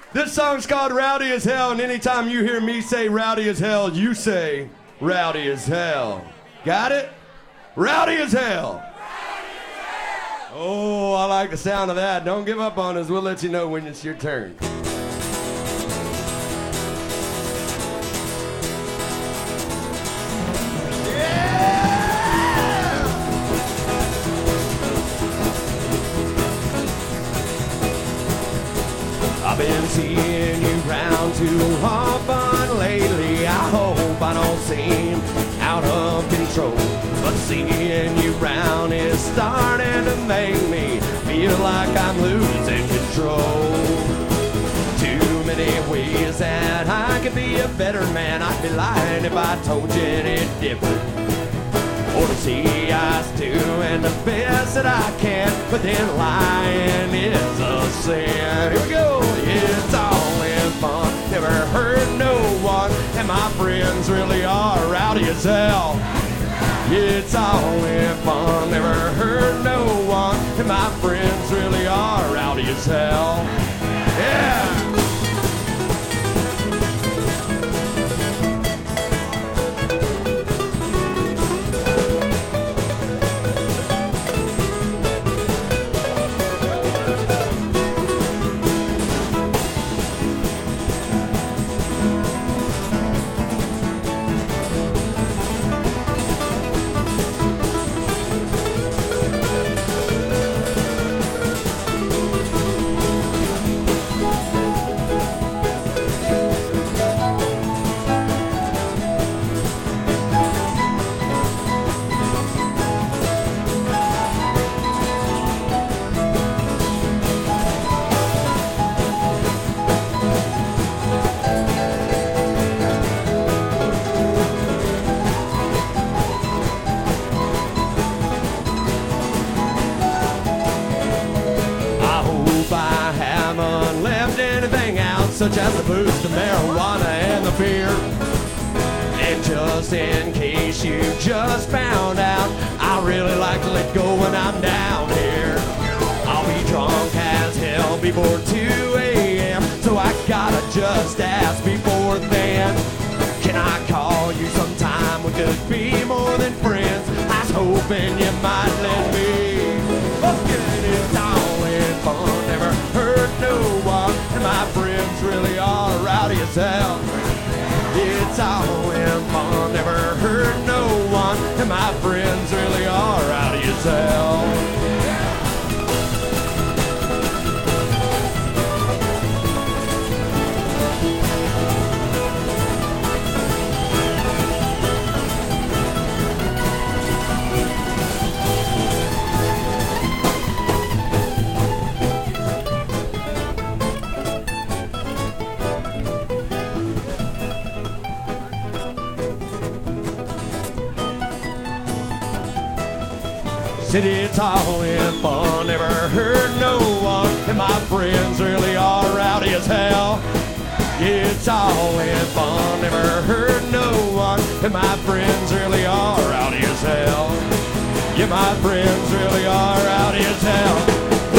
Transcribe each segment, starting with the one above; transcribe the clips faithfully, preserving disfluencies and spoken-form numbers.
This song's called Rowdy as Hell, and anytime you hear me say rowdy as hell, you say rowdy as hell. Got it? Rowdy as hell. Oh, I like the sound of that. Don't give up on us. We'll let you know when it's your turn. I've been seeing you round too often lately. I hope I don't seem out of control, but seeing you round is starting to make me feel like I'm losing control. Too many ways that I could be a better man. I'd be lying if I told you any different. Or to see I doing the best that I can, but then lying is a sin. Here we go. It's all in fun, never hurt no one, and my friends really are rowdy as hell. It's all in fun, never hurt no one, and my friends really are rowdy as hell. Yeah. Such as the booze, the marijuana, and the beer. And just in case you just found out, I really like to let go when I'm down here. I'll be drunk as hell before two a.m., so I gotta just ask before then, can I call you sometime? We could be more than friends. I was hoping you might let me. Fucking it's all in fun, never hurt no one, and my friends really are rowdy as hell. It's all in fun, never hurt no one, and my friends really are rowdy as hell. Said it's all in fun, never hurt no one, and my friends really are rowdy as hell. It's all in fun, never hurt no one, and my friends really are rowdy as hell. Yeah, my friends really are rowdy as hell.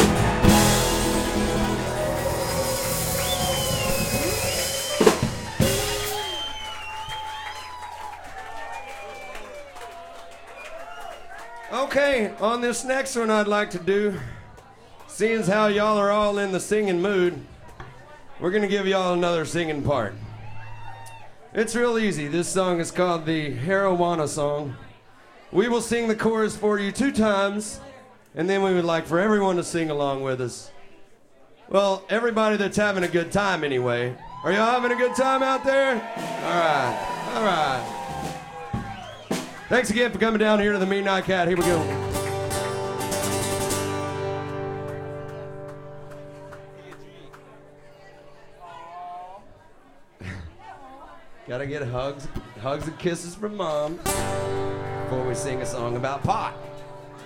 Okay, on this next one I'd like to do, seeing as how y'all are all in the singing mood, we're going to give y'all another singing part. It's real easy. This song is called the Marijuana Song. We will sing the chorus for you two times, and then we would like for everyone to sing along with us. Well, everybody that's having a good time anyway. Are y'all having a good time out there? All right, all right. Thanks again for coming down here to the Midnight Cat. Here we go. Gotta get hugs, hugs and kisses from Mom before we sing a song about pot.